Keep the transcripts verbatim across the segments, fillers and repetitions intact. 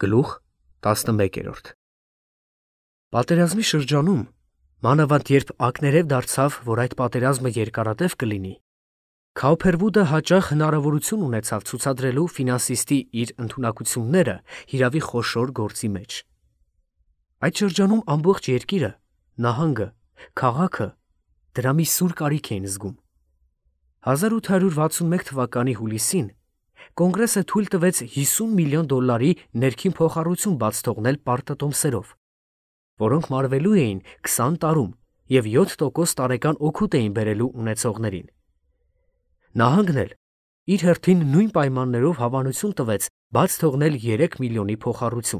Գլուխ տասնմեկերորդ Պատերազմի շրջանում, մանավանդ երբ ակներև դարձավ, որ այդ պատերազմը երկարատև կլինի, Քաուփերվուդը հաճախ հնարավորություն ունեցավ ցուցադրելու ֆինանսիստի իր ընդունակությունները հիրավի խոշոր գործի մեջ։ Այդ շրջանում ամբողջ երկիրը, նահանգը, քաղաքը դրա մի սուր կարիք էին զգում։ հազար ութ հարյուր վաթսունմեկ թվականի հուլիսին Կոնգրեսը թույլ տվեց հիսուն միլիոն դոլարի ներքին փոխառություն բաց թողնել պարտատոմսերով, որոնք մարվելու էին քսան տարում և յոթ տոկոս տարեկան օգուտ էին բերելու ունեցողներին։ Նահանգն էլ իր հերթին նույն պայմաններով հավանություն տվեց բաց թողնել երեք միլիոնի փոխառություն։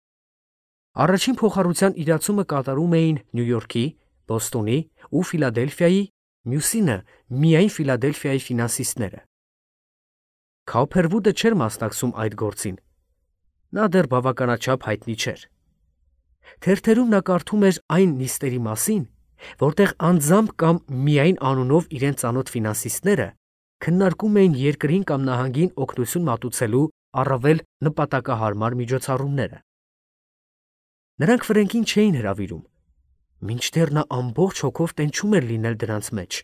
Առաջին փոխառության իրացումը կատարում էին Նյու Յորքի, Բոստոնի ու Ֆիլադելֆիայի, մյուսինը միայն Ֆիլադելֆիայի ֆինանսիստները։ Քաուփերվուդը չէր մասնակցում այդ գործին։ Նա դեռ բավականաչափ հայտնի չէր։ Թերթերում նա կարդում էր այն նիստերի մասին, որտեղ անձամբ կամ միայն անունով իրեն ծանոթ ֆինանսիստները քննարկում էին երկրին կամ նահանգին օգնություն մատուցելու առավել նպատակահարմար միջոցառումները։ Նրանք Ֆրենկին չէին հրավիրում, մինչդեռ նա ամբողջ հոգով տենչում էր լինել դրանց մեջ։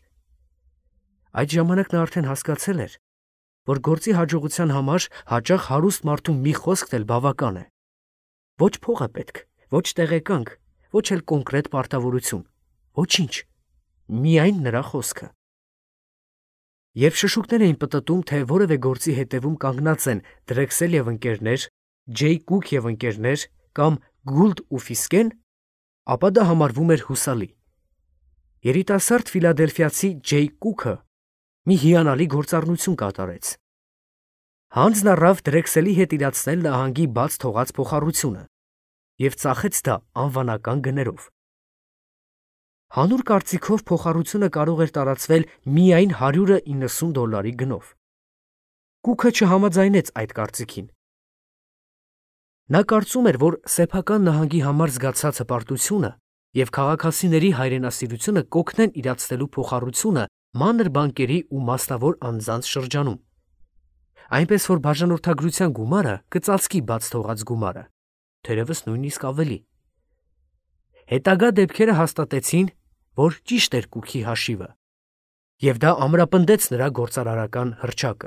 Այդ ժամանակ նա արդեն հասկացել էր, որ գործի հաջողության համար հաճախ հարուստ մարդու մի խոսքն էլ բավական է։ Ոչ փող է պետք, ոչ տեղեկանք, ոչ էլ կոնկրետ պարտավորություն, ոչինչ, միայն նրա խոսքը։ Երբ շշուկներ էին պտտում, թե որևէ գործի հետևում կանգնած են Դրեքսել և ընկերներ, Ջեյ Կուք և ընկերներ կամ Գուլդ ու Ֆիսկեն, ապա դա համարվում էր հուսալի։ Երիտասարդ ֆիլադելֆիացի Ջեյ Կուքը մի հիանալի գործառնություն կատարեց։ Հանձն առավ Դրեքսելի հետ իրացնել նահանգի բաց թողած փոխառությունը և ծախեց դա անվանական գներով։ Հանուր կարծիքով փոխառությունը կարող էր տարածվել միայն հարյուր իննսուն դոլարի գնով։ Կուքը չհամաձայնեց այդ կարծիքին։ Նա կարծում էր, որ սեփական նահանգի համար զգացած հպարտությունը և քաղաքացիների հայրենասիրությունը կօգնեն իրացնելու փոխառությունը մանր բանկերի ու մասնավոր անձանց շրջանում։ Այնպես որ բաժանորդագրության գումարը կծածկի բաց թողած գումարը, թերևս նույնիսկ ավելի։ Հետագա դեպքերը հաստատեցին, որ ճիշտ էր Կուքի հաշիվը, և դա ամրապնդեց նրա գործարարական հռչակը։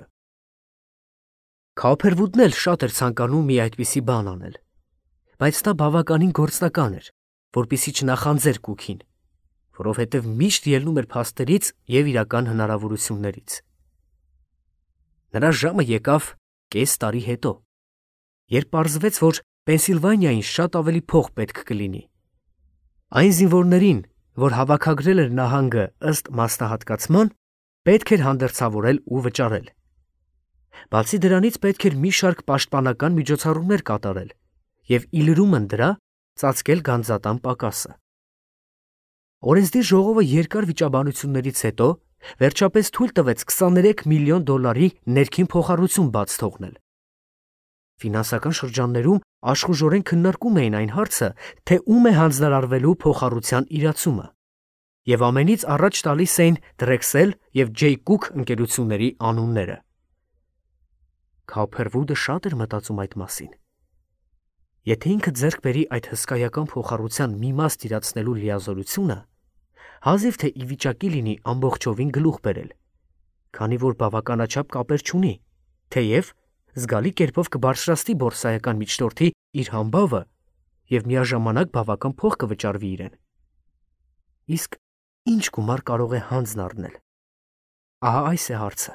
Քաուփերվուդն էլ շատ էր ցանկանում մի այդպիսի բան անել, բայց նա բավականին գործնական էր, որպեսզի չնախանձեր Կուքին, որովհետև միշտ ելնում էր փաստերից և իրական հնարավորություններից։ Նրա ժամը եկավ կես տարի հետո, երբ պարզվեց, որ Պենսիլվանիային շատ ավելի փող պետք կլինի։ Այն զինվորներին, որ հավաքագրել էր նահանգը ըստ մասնահատկացման, պետք էր հանդերձավորել ու վճարել։ Բացի դրանից պետք էր մի շարք պաշտպանական միջոցառումներ կատարել և ի լրումն դրա ծածկել գանձատան պակասը։ Օրենսդիր ժողովը երկար վիճաբանություններից հետո վերջապես թույլ տվեց քսաներեք միլիոն դոլարի ներքին փոխառություն բաց թողնել։ Ֆինանսական շրջաններում աշխուժորեն քննարկում էին այն հարցը, թե ում է հանձնարարվելու փոխառության իրացումը, և ամենից առաջ տալիս էին Դրեքսել և Ջեյ Կուք ընկերությունների անունները։ Քաուփերվուդը շատ էր մտածում այդ մասին։ Եթե ինքը ձեռք բերի այդ հսկայական փոխառության մի մաս իրացնելու լիազորությունը, հազիվ թե ի վիճակի լինի ամբողջովին գլուխ բերել, քանի որ բավականաչափ կապեր չունի, թեև զգալի կերպով կբարձրացնի բորսայական միջնորդի իր համբավը և միաժամանակ բավական փող կվճարվի իրեն։ Իսկ ինչ գումար կարող է հանձն առնել։ Ահա այս է հարցը։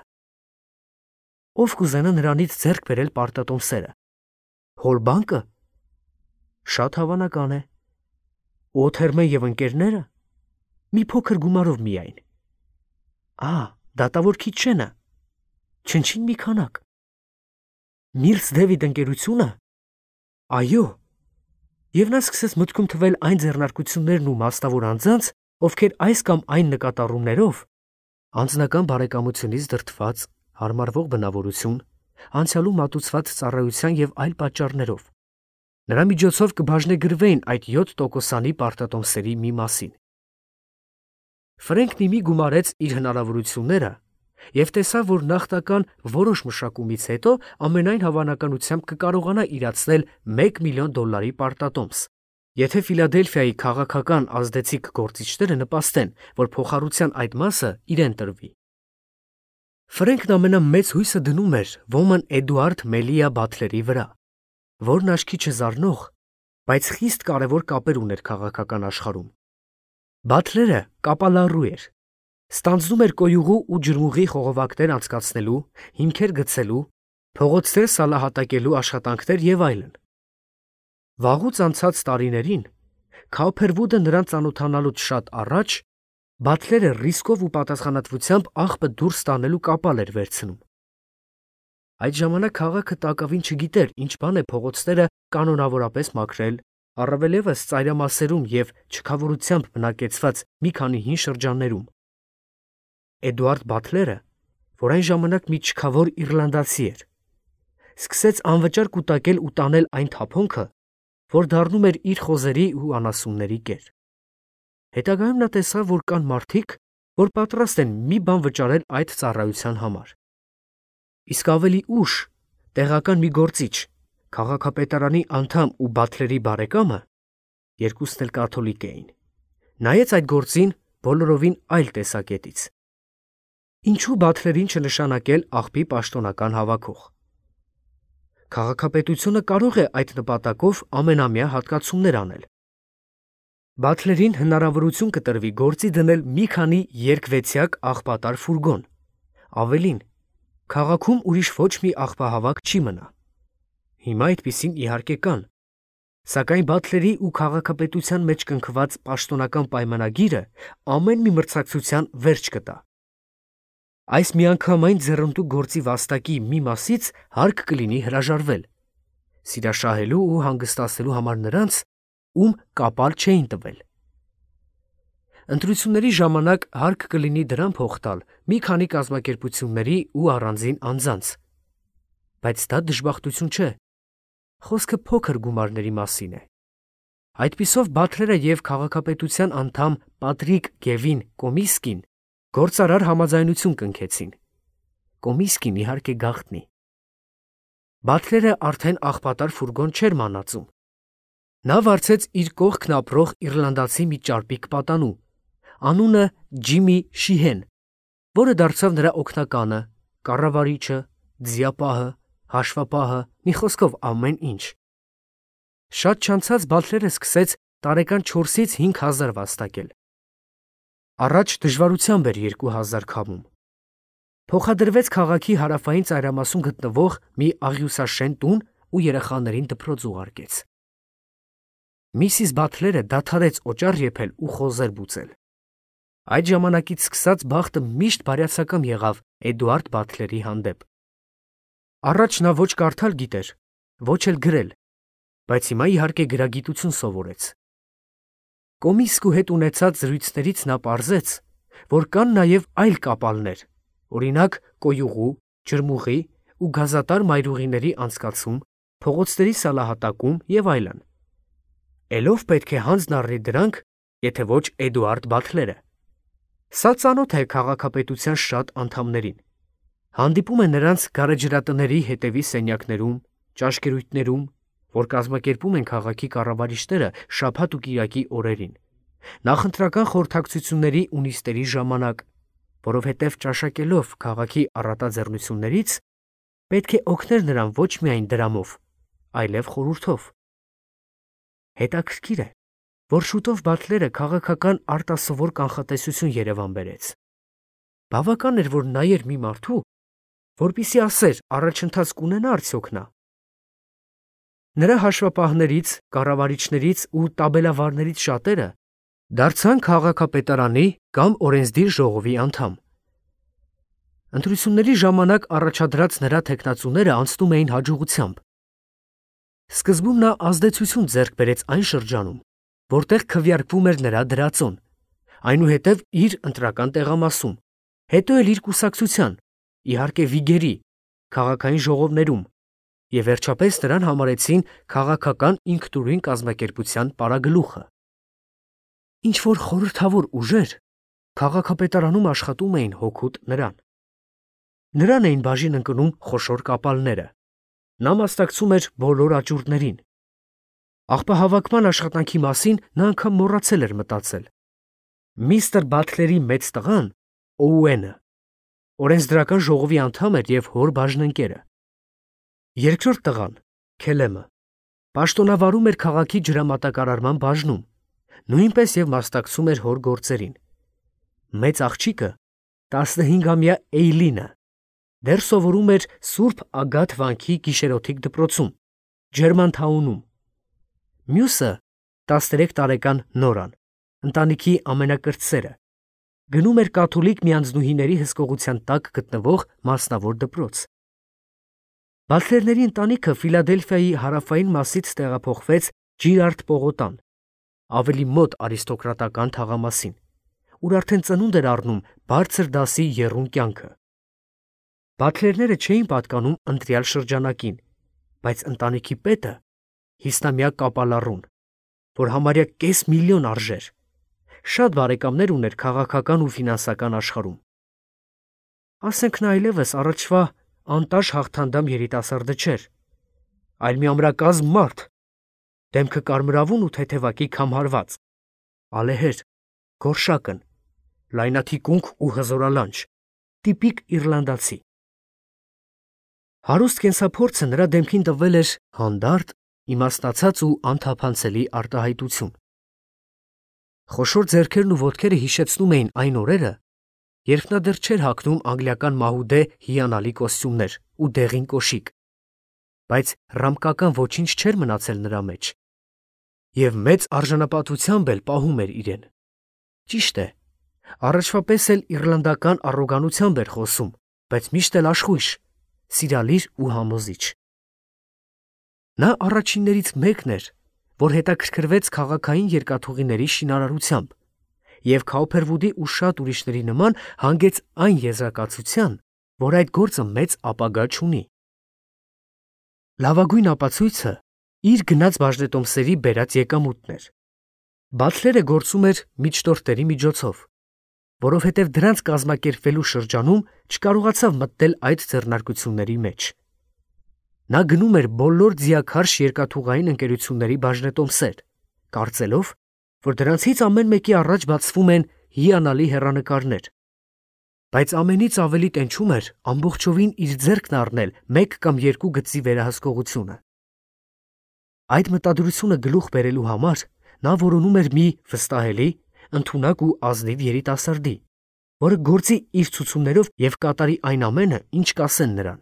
Ով կուզենա նրանից ձեռք բերել պարտատոմսերը։ Հոր բանկը։ Շատ հավանական է։ Օթերմեն և ընկերները։ Մի փոքր գումարով միայն։ Ահա, դատավոր քիչ չենը։ Չնչին մի քանակ։ Միլս Դեվիդ ընկերությունը։ Այո։ Եվ նա սկսեց մտքում թվել այն ձեռնարկություններն ու մասնավոր անձանց, ովքեր այս կամ այն նկատառումներով, անձնական բարեկամությունից դրդված, հարմարվող բնավորություն, անցյալում մատուցված ծառայության և այլ պատճառներով, նրա միջոցով կբաժնեգրվեին այդ յոթ տոկոսանի պարտատոմսերի մի մասին։ Ֆրենքն իմի գումարեց իր հնարավորությունները եւ տեսավ, որ նախնական որոշ մշակումից հետո ամենայն հավանականությամբ կկարողանա իրացնել մեկ միլիոն դոլարի պարտատոմս, եթե Ֆիլադելֆիայի քաղաքական ազդեցիկ գործիչները նպաստեն, որ փոխառության այդ մասը իրեն տրվի։ Ֆրենքն ամենամեծ հույսը դնում էր ոմն Էդուարդ Մելիա Բաթլերի վրա, որն աչքի չզարնող, բայց խիստ կարևոր կապեր ուներ քաղաքական աշխարհում։ Բաթլերը կապալառու էր, ստանձնում էր կոյուղու ու ջրմուղի խողովակներ անցկացնելու, հիմքեր գցելու, փողոցներ սալահատակելու աշխատանքներ եւ այլն։ Վաղուց անցած տարիներին Քաուփերվուդը նրան ծանոթանալուց շատ առաջ Բաթլերը ռիսկով ու պատասխանատվությամբ աղբը դուրս տանելու կապալ էր վերցնում։ Այդ ժամանակ քաղաքը տակավին չգիտեր, ինչ բան է փողոցները կանոնավորապես մաքրել, առավելևս ծայրամասերում եւ չքավորությամբ բնակեցված մի քանի հին շրջաններում։ Էդուարդ Բաթլերը, որ այն ժամանակ մի չքավոր իռլանդացի էր, սկսեց անվճար կուտակել ու տանել այն թափոնքը, որ դառնում էր իր խոզերի ու անասունների կեր։ Հետագայում նա տեսավ, որ կան մարդիկ, որ պատրաստ են մի բան վճարել այդ ծառայության համար։ Իսկ ավելի ուշ տեղական մի գործիչ, քաղաքապետարանի անդամ ու Բաթլերի բարեկամը, երկուսն էլ կաթոլիկ էին, նայեց այդ գործին բոլորովին այլ տեսակետից։ Ինչու Բաթլերին չնշանակել աղբի պաշտոնական հավաքող։ Քաղաքապետությունը կարող է այդ նպատակով ամենամյա հատկացումներ անել։ Բաթլերին հնարավորություն կտրվի գործի դնել մի քանի երկվեցյակ աղբատար ֆուրգոն։ Ավելին, քաղաքում ուրիշ ոչ մի աղբահավաք չի մնա։ Հիմա այդպիսին իհարկե կան, սակայն Բաթլերի ու քաղաքապետության մեջ կնքված պաշտոնական պայմանագիրը ամեն մի մրցակցության վերջ կտա։ Այս միանգամայն ձեռնտու գործի վաստակի մի մասից հարկ կլինի հրաժարվել, սիրաշահելու ու հանգստացնելու համար նրանց, ում կապալ չէին տվել։ Ընտրությունների ժամանակ հարկ կլինի դրան փող տալ մի քանի կազմակերպությունների ու առանձին անձանց, բայց դա դժբախտություն չէ, խոսքը փոքր գումարների մասին է։ Այդպիսով Բաթլերը եւ քաղաքապետության անդամ Պատրիկ Գևին Կոմիսկին գործարար համաձայնություն կնքեցին։ Կոմիսկին իհարկե գաղտնի։ Բաթլերը արդեն աղբատար ֆուրգոն չէր մանածում։ Նա վարձեց իր կողքն ապրող իռլանդացի մի ճարպիկ պատանու, անունը Ջիմի Շիհեն, որը դարձավ նրա օգնականը, կառավարիչը, ձիապահը, հաշվապահը, մի խոսքով ամեն ինչ։ Շատ չանցած Բաթլերը սկսեց տարեկան չորսից հինգ հազար վաստակել։ Առաջ դժվարությամբ էր երկու հազար քամում։ Փոխադրվեց քաղաքի հարավային ծայրամասում գտնվող մի աղյուսաշեն տուն ու երեխաներին դպրոց ուղարկեց։ Միսիս Բաթլերը դադարեց օճառ եփել ու խոզեր բուծել։ Այդ ժամանակից սկսած բախտը միշտ բարյացակամ եղավ Էդուարդ Բաթլերի հանդեպ։ Առաջ նա ոչ կարդալ գիտեր, ոչ էլ գրել, բայց հիմա իհարկե գրագիտություն սովորեց։ Կոմիսկու հետ ունեցած զրույցներից նա պարզեց, որ կան նաև այլ կապալներ, օրինակ կոյուղու, ջրմուղի ու գազատար մայրուղիների անցկացում, փողոցների սալահատակում եւ այլն։ Էլով պետք է հանձն առնի դրանք, եթե ոչ Էդուարդ Բաթլերը։ Սա ծանոթ է քաղաքապետության շատ անդամներին։ Հանդիպում է նրանց գարեջրատների հետևի սենյակներում, ճաշկերույթներում, որ կազմակերպում են քաղաքի կառավարիչները շաբաթ ու կիրակի օրերին, նախընտրական խորհրդակցությունների ու նիստերի ժամանակ, որովհետև ճաշակելով քաղաքի առատաձեռնություններից պետք է օգներ նրան ոչ միայն դրամով, այլև խորհրդով։ Հետաքրքիր է, որ շուտով Բաթլերը քաղաքական արտասովոր կանխատեսություն Երևան բերեց։ Բավական էր, որ նայեր մի մարդու, որպիսի ասեր առաջընթաց կունենա արդյոք նա։ Նրա հաշվապահներից, կառավարիչներից ու տաբելավարներից շատերը դարձան քաղաքապետարանի կամ օրենսդիր ժողովի անդամ։ Ընտրությունների ժամանակ առաջադրած նրա թեկնածուները անցնում էին հաջողությամբ։ Սկզբում նա ազդեցություն ձեռք բերեց այն շրջանում, որտեղ քվեարկվում էր նրա դրածոն, այնուհետև իր ընտրական տեղամասում, հետո էլ իր կուսակցության, իհարկե վիգերի, քաղաքային ժողովներում, եւ վերջապես նրան համարեցին քաղաքական ինքնուրույն կազմակերպության պարագլուխը։ Ինչ որ խորհրդավոր ուժեր քաղաքապետարանում աշխատում էին հօգուտ նրան։ Նրան էին բաժին ընկնում խոշոր կապալները։ Նա մասնակցում էր բոլոր աճուրդներին։ Աղբահավաքման աշխատանքի մասին նա անգամ մոռացել էր մտածել։ Միստր Բաթլերի մեծ տղան, Օուենը, օրենսդրական ժողովի անդամ էր և հոր բաժնընկերը։ Երկրորդ տղան, Քելեմը, պաշտոնավարում էր քաղաքի ջրամատակարարման բաժնում, նույնպես և մասնակցում էր հոր գործերին։ Մեծ աղջիկը, տասնհինգամյա Էյլինը, դեռ սովորում էր Սուրբ Ագաթ վանքի գիշերօթիկ դպրոցում, Ջերմանթաունում։ Մյուսը, տասներեք տարեկան Նորան, ընտանիքի ամենակրտսերը, գնում էր կաթոլիկ միանձնուհիների հսկողության տակ գտնվող մասնավոր դպրոց։ Բաթլերների ընտանիքը Ֆիլադելֆիայի հարավային մասից տեղափոխվեց Ջիրարդ պողոտան, ավելի մոտ արիստոկրատական թաղամասին, ուր արդեն ծնունդ էր առնում բարձր դասի եռուն կյանքը։ Բաթլերները չէին պատկանում ընտրյալ շրջանակին, բայց ընտանիքի պետը, հիսնամյա կապալառուն, որ համարյա կես միլիոն արժեր, շատ բարեկամներ ուներ քաղաքական ու ֆինանսական աշխարհում։ Ասենք նա այլևս առաջվա անտաշ հաղթանդամ երիտասարդը չէր, այլ մի ամրակազմ մարդ, դեմքը կարմրավուն ու թեթևակի քամհարված, ալեհեր, գորշակն, լայնաթիկունք ու հզորալանջ, տիպիկ իռլանդացի։ Հարուստ կենսափորձը նրա դեմքին տվել էր հանդարտ, իմաստացած ու անթափանցելի արտահայտություն։ Խոշոր ձեռքերն ու ոտքերը հիշեցնում էին այն օրերը, երբ նա դեռ չէր հագնում անգլիական մահուդե հիանալի կոստյումներ ու դեղին կոշիկ, բայց ռամկական ոչինչ չէր մնացել նրա մեջ, և մեծ արժանապատվությամբ էլ պահում էր իրեն։ Ճիշտ է, առաջվա պես էլ իռլանդական առոգանությամբ էր խոսում, բայց միշտ էլ աշխույժ, սիրալիր ու համոզիչ։ Նա առաջիններից մեկն էր, որ հետաքրքրվեց քաղաքային երկաթուղիների շինարարությամբ և Քաուփերվուդի ու շատ ուրիշների նման հանգեց այն եզրակացության, որ այդ գործը մեծ ապագա չունի։ Լավագույն ապացույցը իր գնած բաժնետոմսերի բերած եկամուտն էր։ Բաթլերը գործում էր միջնորդների միջոցով, որովհետև դրանց կազմակերպվելու շրջանում չկարողացավ մտնել այդ ձեռնարկությունների մեջ։ Նա գնում էր բոլոր ձիաքարշ երկաթուղային ընկերությունների բաժնետոմսեր, կարծելով, որ դրանցից ամեն մեկի առաջ բացվում են հիանալի հեռանկարներ, բայց ամենից ավելի տենչում էր ամբողջովին իր ձեռքն առնել մեկ կամ երկու գծի վերահսկողությունը։ Այդ մտադրությունը գլուխ բերելու համար նա որոնում էր մի վստահելի, ընդունակ ու ազնիվ երիտասարդի, որը գործի իր ցուցումներով և կատարի այն ամենը, ինչ կասեն նրան։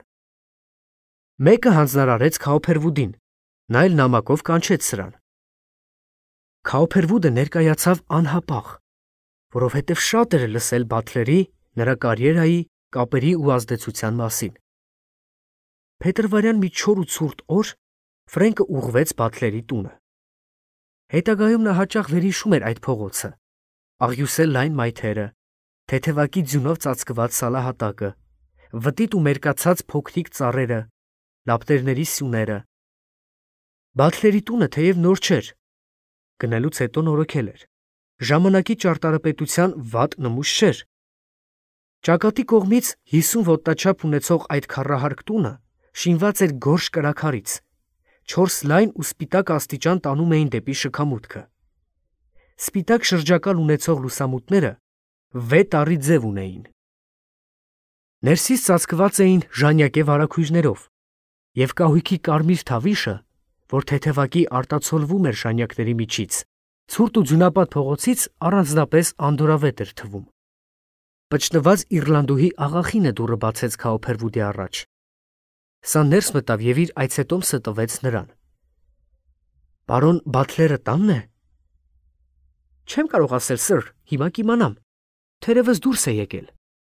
Մեկը հանձնարարեց Քաուփերվուդին, նա էլ նամակով կանչեց սրան։ Քաուփերվուդը ներկայացավ անհապաղ, որովհետև շատ էր լսել Բաթլերի, նրա կարիերայի, կապերի ու ազդեցության մասին։ Փետրվարյան մի չոր ու ցուրտ օր Ֆրենկը ուղղվեց Բաթլերի տունը։ Հետագայում նա հաճախ վերհիշում էր այդ փողոցը, աղյուսե լայն մայթերը, թեթևակի ձյունով ծածկված սալահատակը, վտիտ ու մերկացած փոքրիկ ծառերը, լապտերների սյուները։ Բաթլերի տունը թեև նոր չէր, գնելուց հետո նորոգել էր, ժամանակի ճարտարապետության վատ նմուշ չէր։ Ճակատի կողմից հիսուն ոտնաչափ ունեցող այդ քառահարկ տունը շինված էր գորշ կրաքարից, չորս լայն ու սպիտակ աստիճան տանում էին դեպի շքամուտքը։ Սպիտակ շրջակալ ունեցող լուսամուտները վետ առի ձև ունեին։ Ներսից ծածկված էին ժանյակե վարագույրներով, և կահույքի կարմիր թավիշը, որ թեթևակի արտացոլվում էր ժանյակների միջից, ցուրտ ու ձյունապատ փողոցից առանձնապես անդորրավետ էր թվում։ Պճտված իռլանդուհի աղախինը դուռը բացեց Քաուփերվուդի առաջ։ Սա ներս մտավ և իր այցետոմսը տվեց նրան։ Պարոն Բաթլերը տանն է։ Չեմ կարող ասել, սըր, հիմա կիմանամ, թերևս դուրս է եկել։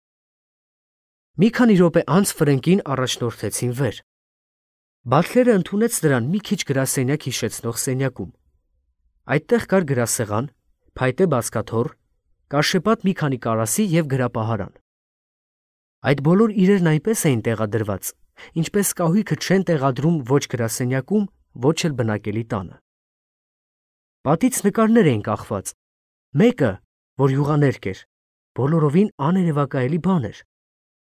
Մի քանի րոպե անց Ֆրենկին առաջնորդեցին վեր։ Բաթլերը ընդունեց նրան մի քիչ գրասենյակ հիշեցնող սենյակում։ Այդտեղ կար գրասեղան, փայտե բազկաթոռ, կաշեպատ մի քանի կարասի և գրապահարան։ Այդ բոլոր իրերն այնպես էին տեղադրված, ինչպես կահույքը չեն տեղադրում ոչ գրասենյակում, ոչ էլ բնակելի տանը։ Պատից նկարներ էին կախված, մեկը, որ յուղաներկ էր, բոլորովին աներևակայելի բան էր,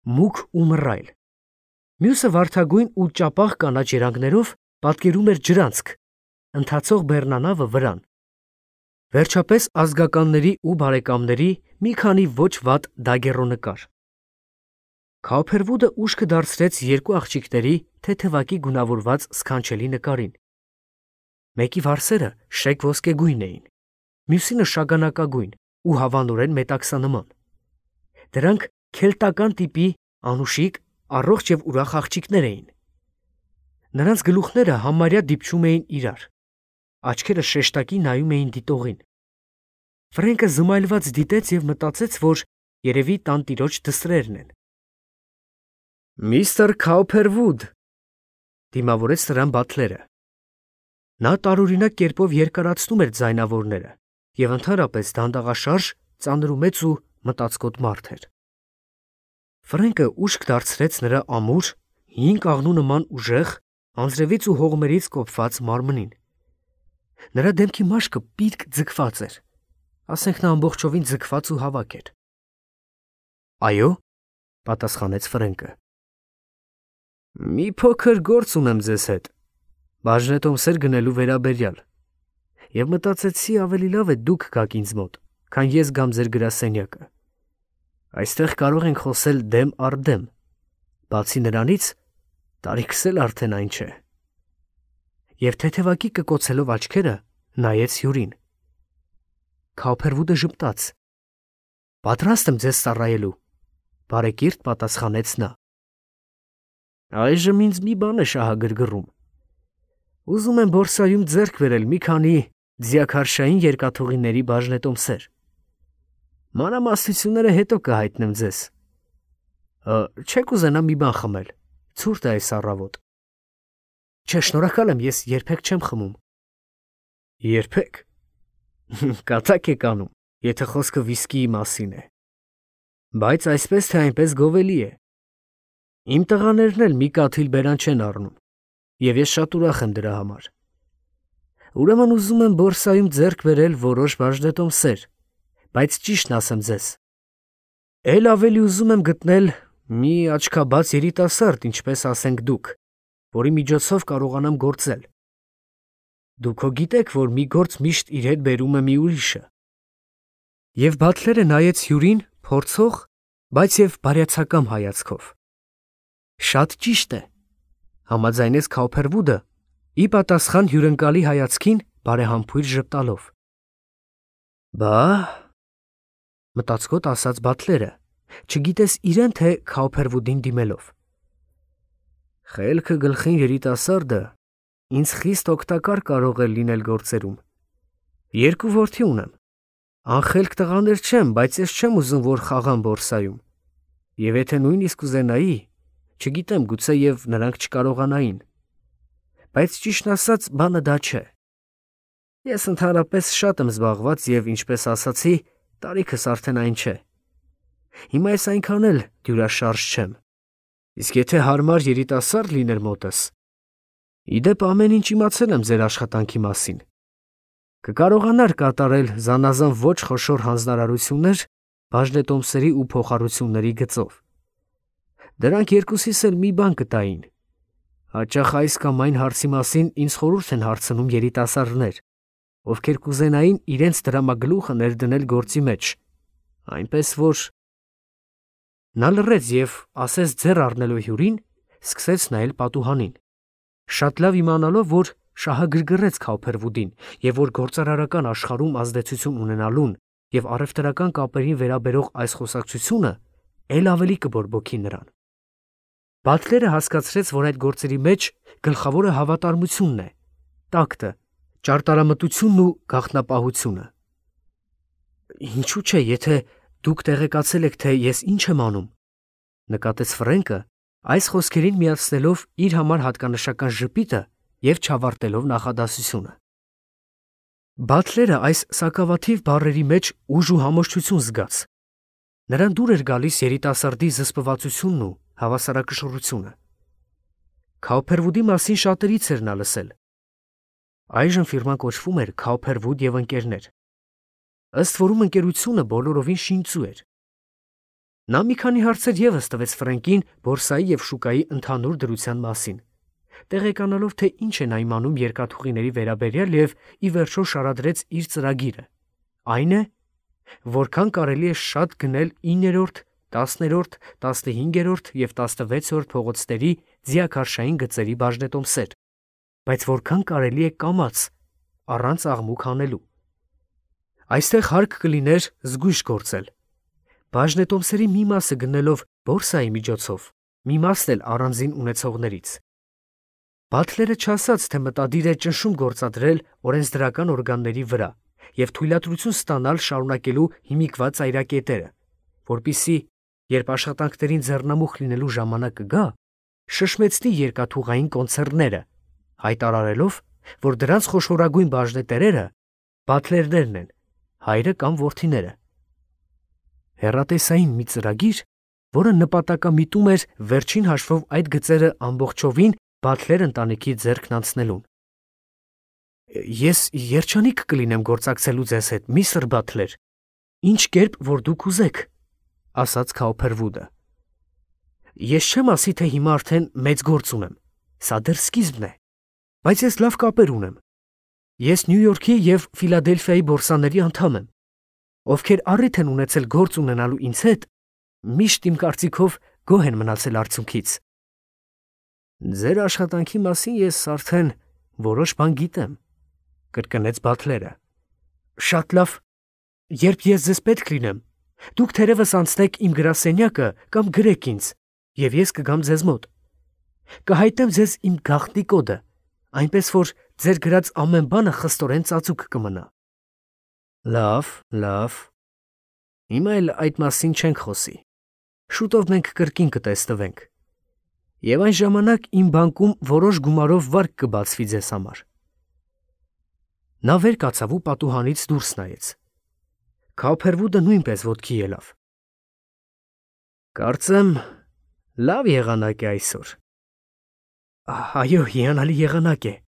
մուգ ու մռայլ։ Մյուսը վարդագույն ու ճապաղ կանաչ երանգներով պատկերում էր ջրանցք, ընթացող բեռնանավը վրան։ Վերջապես ազգականների ու բարեկամների մի քանի ոչ վատ դագեռոնկար։ Քաուփերվուդը ուշքը դարձրեց երկու աղջիկների թեթևակի գունավորված սքանչելի նկարին։ Մեկի վարսերը շեկ ոսկեգույն էին, մյուսինը շագանակագույն ու հավանորեն մետաքսանման։ Դրանք քելտական տիպի անուշիկ, առողջ և ուրախ աղջիկներ էին։ Նրանց գլուխները համարյա դիպչում էին իրար, աչքերը շեշտակի նայում էին դիտողին։ Ֆրենկը զմայլված դիտեց և մտածեց, որ երևի տանտիրոջ դստրերն են։ «Միստր Քաուփերվուդ», դիմավորեց նրան բաթլերը։ Նա տարօրինակ կերպով երկարացնում էր ձայնավորները և ընդհանրապես դանդաղաշարժ, ծանրումեծ ու մտածկոտ մարդ էր։ Ֆրենկը ուշք դարձրեց նրա ամուր, հին կաղնու նման ուժեղ, անձրևից ու հողմերից կոփված մարմնին։ Նրա դեմքի մաշկը պիտկ ձգված էր, ասենք նա ամբողջովին ձգված ու հավաք էր։ «Այո», պատասխանեց Ֆրենկը։ «Մի փոքր գործ ունեմ ձեզ հետ, բաժնետոմսեր գնելու վերաբերյալ, և մտածեցի ավելի լավ է դուք գաք ինձ մոտ, քան ես գամ ձեր գրասենյակը։ Այստեղ կարող ենք խոսել դեմ առ դեմ, բացի նրանից տարիքս էլ արդեն այն չէ»։ Եվ թեթևակի կկոցելով աչքերը նայեց հյուրին։ Քաուփերվուդը ժպտաց։ «Պատրաստ եմ ձեզ ծառայելու», բարեկիրթ պատասխանեց նա։ «Այժմ ինձ մի բան է շահագրգռում։ Ուզում եմ բորսայում ձեռք բերել մի քանի ձիաքարշային երկաթուղիների բաժնետոմսեր։ Մանրամասնությունները հետո կհայտնեմ ձեզ։ Չեք ուզենա մի բան խմել, ցուրտ է այս առավոտ»։ «Չէ, շնորհակալ եմ, ես երբեք չեմ խմում»։ «Երբեք։ Կատակ եք անում, եթե խոսքը վիսկիի մասին է։ Բայց այսպես թե այնպես գովելի է։ Իմ տղաներն էլ մի կաթիլ բերան չեն առնում, և ես շատ ուրախ եմ դրա համար։ Ուրեմն ուզում եմ բորսայում ձեռք բերել որոշ բաժնետոմսեր, բայց ճիշտն ասեմ ձեզ, էլ ավելի ուզում եմ գտնել մի աչքաբաց երիտասարդ, ինչպես ասենք դուք, որի միջոցով կարողանամ գործել։ Դուք հո գիտեք, որ մի գործ միշտ իր հետ բերում է մի ուրիշը։ Եվ բաթլերը նայեց հյուրին փորձող, բայց և բարյացակամ հայացքով։ «Շատ ճիշտ է», համաձայնեց Քաուփերվուդը, ի պատասխան հյուրընկալի հայացքին բարեհամբույր ժպտալով։ «Բա», մտածկոտ ասաց բաթլերը, չգիտես իրեն թե Քաուփերվուդին դիմելով։ «Խելքը գլխին երիտասարդը ինձ խիստ օգտակար կարող է լինել գործերում։ Երկու որդի ունեմ, անխելք տղաներ չեմ, բայց ես չեմ ուզում, որ խաղան բորսայում, և եթե նույնիսկ կուզենայի, չգիտեմ, գուցեև նրանք չկարողանային։ Բայց ճիշտն ասած, բանը դա չէ։ Ես ընդհանրապես շատ եմ զբաղված և, ինչպես ասացի, տարիքս արդեն այն չէ։ Հիմա ես այնքան էլ դյուրաշարժ չեմ։ Իսկ եթե հարմար երիտասարդ լիներ մոտս… Ի դեպ, ամեն ինչ իմացել եմ ձեր աշխատանքի մասին։ Կկարողանար կատարել զանազան ոչ խոշոր հանձնարարություններ բաժնետոմսերի ու փոխառությունների գծով։ Դրանք երկուսիս էլ մի բան կտային. հաճախ այս կամ այն հարցի մասին ինձ խորհուրդ են հարցնում երիտասարդներ, ովքեր կուզենային իրենց դրամագլուխը ներդնել գործի մեջ, այնպես որ… Նա լռեց և, ասես ձեռ առնելով հյուրին, սկսեց նայել պատուհանին, շատ լավ իմանալով, որ շահագրգռեց Քաուփերվուդին և որ գործարարական աշխարհում ազդեցություն ունենալուն և առևտրական կապերին վերաբերող այս խոսակցությունը էլ ավելի կբորբոքի նրան։ Բաթլերը հասկացրեց, որ այդ գործերի մեջ գլխավորը հավատարմությունն է, տակտը, ճարտարամտությունն ու գաղտնապահությունը։ «Ինչու՞ չէ, եթե դուք տեղեկացել եք, թե ես ինչ եմ անում», նկատեց Ֆրենկը, այս խոսքերին միացնելով իր համար հատկանշական ժպիտը և չավարտելով նախադասությունը։ Բաթլերը այս սակավաթիվ բառերի մեջ ուժ ու համոզչություն զգաց։ Նրան դուր էր գալիս երիտասարդի զսպվածությունն ու հավասարակշռությունը։ Քաուփերվուդի մասին շատերից էր նա լսել։ Այժմ ֆիրման կոչվում էր Քաուփերվուդ և ընկերներ, ըստ որում ընկերությունը բոլորովին շինծու էր։ Նա մի քանի հարցեր ևս տվեց Ֆրենկին բորսայի և շուկայի ընդհանուր դրության մասին, տեղեկանալով, թե ինչ են իմանում երկաթուղիների վերաբերյալ և ի վերջո շարադրեց իր ծրագիրը, այն է, որքան կարելի է շատ գնել իններորդ, տասներորդ, տասնհինգերորդ և տասնվեցերորդ փողոցների ձիաքարշային գծերի բաժնետոմսեր, բայց որքան կարելի է կամաց, առանց աղմուկ հանելու։ Այստեղ հարկ կլիներ զգույշ գործել, բաժնետոմսերի մի մասը գնելով բորսայի միջոցով, մի մասն էլ առանձին ունեցողներից։ Բաթլերը չասաց, թե մտադիր է ճնշում գործադրել օրենսդրական օրգանների վրա և թույլատրություն ստանալ շարունակելու հիմիկված ծայրակետերը, որպեսզի, երբ աշխատանքներին ձեռնամուխ լինելու ժամանակը գա, շշմեցնի երկաթուղային կոնցեռնները, հայտարարելով, որ դրանց խոշորագույն բաժնետերերը բաթլերներն են, հայրը կամ որդիները։ Հեռատեսային մի ծրագիր, որը նպատակամիտում էր վերջին հաշվով այդ գծերը ամբողջովին Բաթլեր ընտանիքի ձեռքն անցնելուն։ Ես երջանիկ կլինեմ գործակցելու ձեզ հետ, միստր Բաթլեր, ինչ կերպ որ դուք ուզեք, ասաց Քաուփերվուդը։ Ես չեմ ասի, թե հիմա արդեն մեծ գործ ունեմ, սա դեռ սկիզբն է, բայց ես լավ կապեր ունեմ։ Ես Նյու Յորքի և Ֆիլադելֆիայի բորսաների անդամ եմ, ովքեր առիթ են ունեցել գործ ունենալու ինձ հետ, միշտ իմ կարծիքով գոհ են մնացել արդյունքից։ Ձեր աշխատանքի մասին ես արդեն որոշ բան գիտեմ, կրկնեց Բաթլերը։ Շատ լավ, երբ ես ձեզ պետք լինեմ, դուք թերևս անցնեք իմ գրասենյակը կամ գրեք ինձ, և ես կգամ ձեզ մոտ։ Կհայտնեմ ձեզ իմ գաղտնի կոդը, այնպես որ ձեր գրած ամեն բանը խստորեն ծածուկ կմնա։ Լավ, լավ։ Հիմա էլ այդ մասին չենք խոսի։ Շուտով մենք կրկին կտեսնվենք։ Եվ այն ժամանակ իմ բանկում որոշ գումարով վարկ կբացվի ձեզ համար։ Նա վեր կացավ ու պատուհանից դուրս նայեց։ Քաուփերվուդը նույնպես ոտքի ելավ։ Կարծեմ, լավ եղանակ է այսօր։ Այո, հիանալի եղանակ է։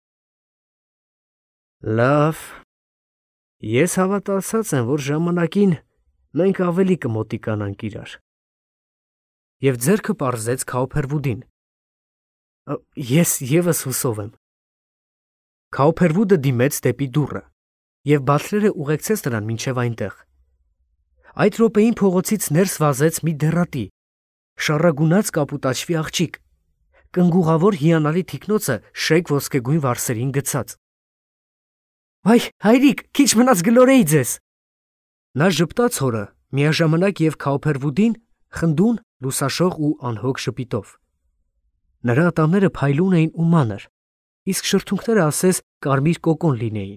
Լավ։ Ես հավատացած եմ, որ ժամանակին մենք ավելի կմոտիկանանք իրար։ Եվ ձեռքը պարզեց Քաուփերվուդին։ Ես ևս հուսով եմ։ Քաուփերվուդը դիմեց դեպի դուռը, և Բաթլերը ուղեկցեց նրան մինչև այնտեղ։ Այդ րոպեին փողոցից ներս վազեց մի դեռատի, շառագունած կապուտաչվի աղջիկ, կնգուղավոր հիանալի թիկնոցը շեկ ոսկեգույն վարսերին գցած։ Վայ, հայրիկ, քիչ մնաց գլորեի ձեզ։ Նա ժպտաց հորը, միաժամանակ և Քաուփերվուդին խնդուն, լուսաշող ու անհոգ ժպիտով։ Նրա ատամները փայլուն էին ու մանր, իսկ շրթունքները ասես կարմիր կոկոն լինեին։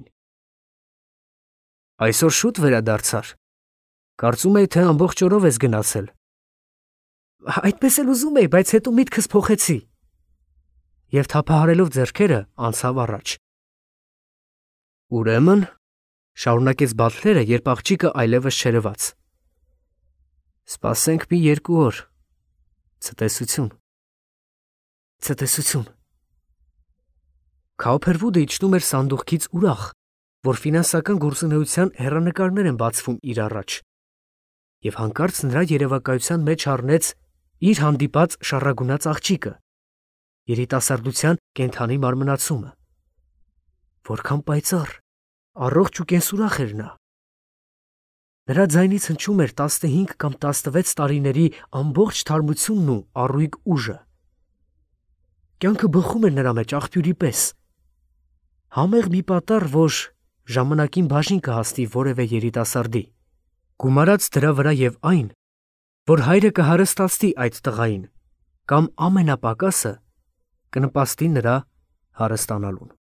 Այսօր շուտ վերադարձար։ Կարծում էի, թե ամբողջ օրով ես գնացել։ Այդպես էլ ուզում էի, բայց հետո միտքս փոխեցի։ Եվ թափահարելով ձեռքերը անցավ առաջ։ Ուրեմն, շարունակեց Բաթլերը, երբ աղջիկը այլևս չերևաց։ Սպասենք մի երկու օր։ Ցտեսություն։ Ցտեսություն։ Քաուփերվուդը իջնում էր սանդուղքից ուրախ, որ ֆինանսական գործունեության հեռանկարներ են բացվում իր առաջ, և հանկարծ նրա երևակայության մեջ առնեց իր հանդիպած շառագունած աղջիկը, երիտասարդության կենդանի մարմնացումը։ Որքան պայծառ, առողջ ու կենսուրախ էր նա։ Նրա ձայնից հնչում էր տասնհինգ կամ տասնվեց տարիների ամբողջ թարմությունն ու առույգ ուժը։ Կյանքը բխում էր նրա մեջ աղբյուրի պես։ Համեղ մի պատառ, որ ժամանակին բաժին կհասնի որևէ երիտասարդի, գումարած դրա վրա և այն, որ հայրը կհարստացնի այդ տղային, կամ ամենապակասը կնպաստի նրա հարստանալուն։